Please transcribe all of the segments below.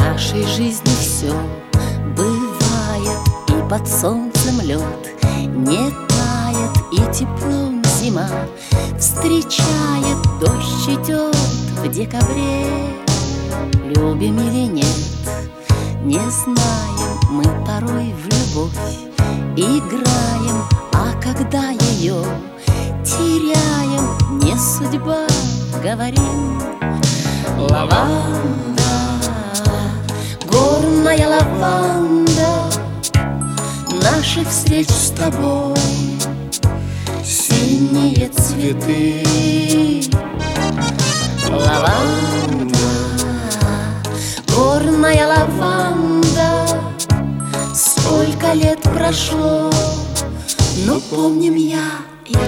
нашей жизни все бывает, и под солнцем лед не тает, и теплом зима встречает, дождь идет в декабре. Любим или нет, не знаем, мы порой в любовь играем, а когда ее теряем, не судьба, говорим. Лаванда, горная лаванда, наших встреч с тобой синие цветы. Лаванда, горная лаванда, сколько лет прошло, но помним я и ты.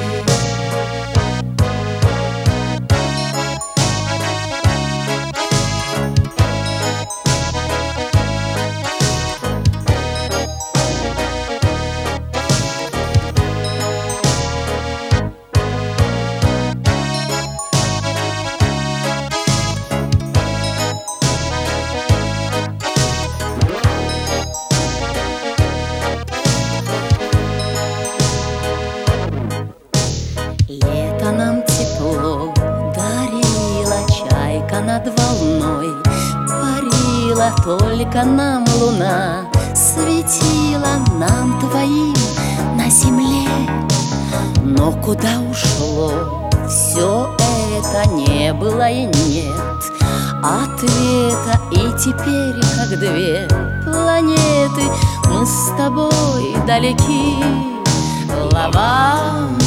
Лето нам тепло дарила, чайка над волной парила, только нам луна светила, нам двоим на земле. Но куда ушло все это, не было и нет ответа, и теперь, как две планеты, мы с тобой далеки. Лаванда,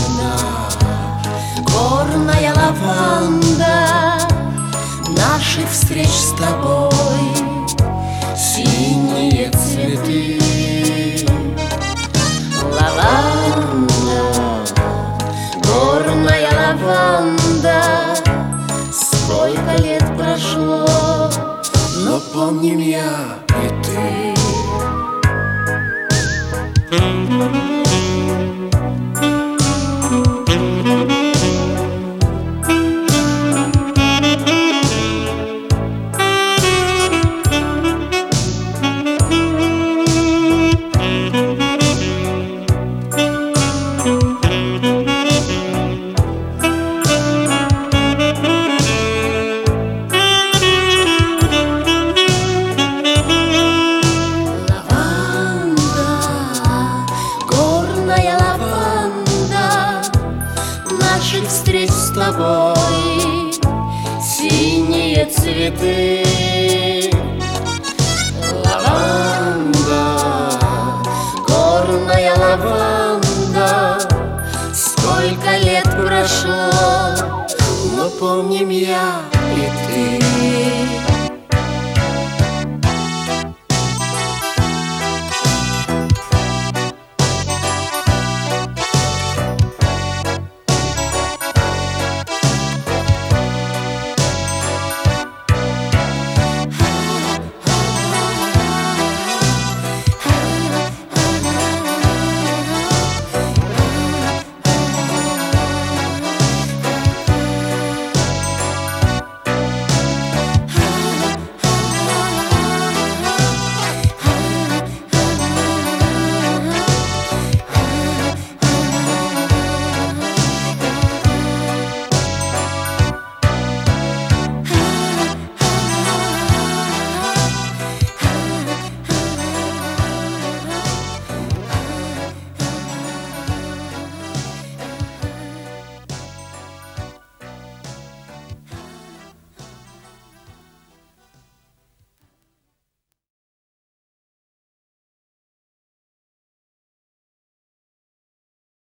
горная лаванда, наших встреч с тобой синие цветы. Лаванда, горная лаванда, сколько лет прошло, но помним я и ты. Наших встреч с тобой синие цветы.